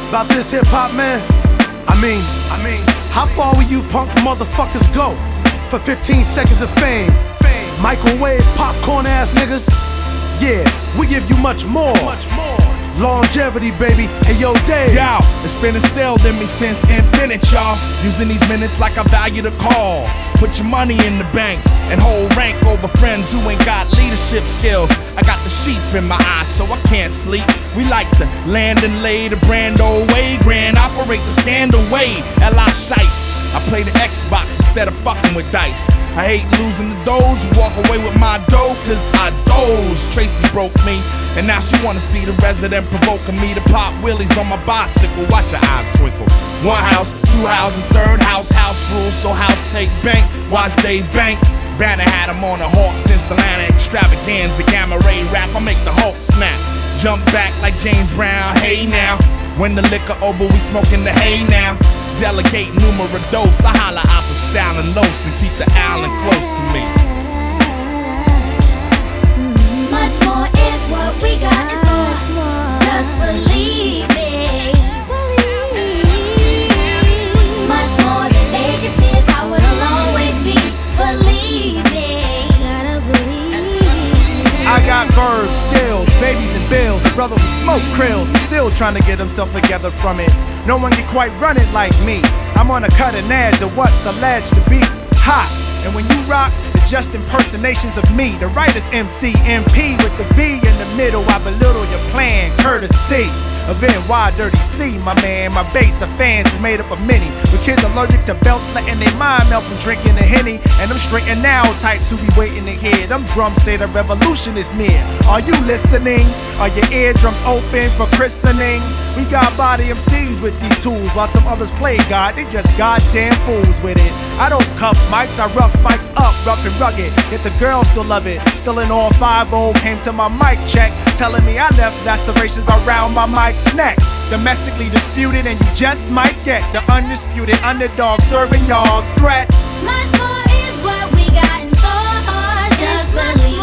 about this hip hop, man. I mean, how far will you punk motherfuckers go for 15 seconds of fame? Microwave popcorn ass niggas. Yeah, we give you much more. Longevity, baby. Hey, yo, Dave. Yo, it's been instilled in me since infinite, y'all. Using these minutes like I value the call. Put your money in the bank and hold rank over friends who ain't got leadership skills. I got the sheep in my eyes, so I can't sleep. We like to land and lay the brand old way. Grand operate the scandal way. L.I. Shice. I play the Xbox instead of fucking with dice. I hate losing the doze who walk away with my dough, cause I doze. Tracy broke me, and now she wanna see the resident provoking me to pop wheelies on my bicycle. Watch your eyes twinkle. One house, two houses, third house, house rules, so house take bank. Watch Dave Bank. Banner had him on the Hawks in Atlanta extravaganza, gamma ray rap. I make the Hulk snap. Jump back like James Brown, hey now. When the liquor over, we smoking the hay now. Delegate numero dos, I holla out the Salin Los and keep the Allen close to me. Much more is what we got in store. Just believe me. Much more than legacy is how it'll always be. Believe me. Gotta believe. I got verbs, skills, babies and bills. A brother who smoke krills, still trying to get himself together from it. No one can quite run it like me. I'm on a cutting edge of what's alleged to be hot. And when you rock, it's just impersonations of me. The writer's MC, MP with the V in the middle. I belittle your plan, courtesy of NY Dirty C, my man. My base of fans is made up of many, with kids allergic to belts, letting their mind melt from drinking the Henny. And them straight and now types who be waiting to hear them drums say the revolution is near. Are you listening? Are your eardrums open for christening? We got body MCs with these tools, while some others play God, they just goddamn fools with it. I don't cuff mics, I rough mics up, rough and rugged, yet the girls still love it. Still in all 5-0, came to my mic check, telling me I left lacerations around my mic's neck. Domestically disputed, and you just might get the undisputed underdog serving y'all threat. Much more is what we got in store. Just believe.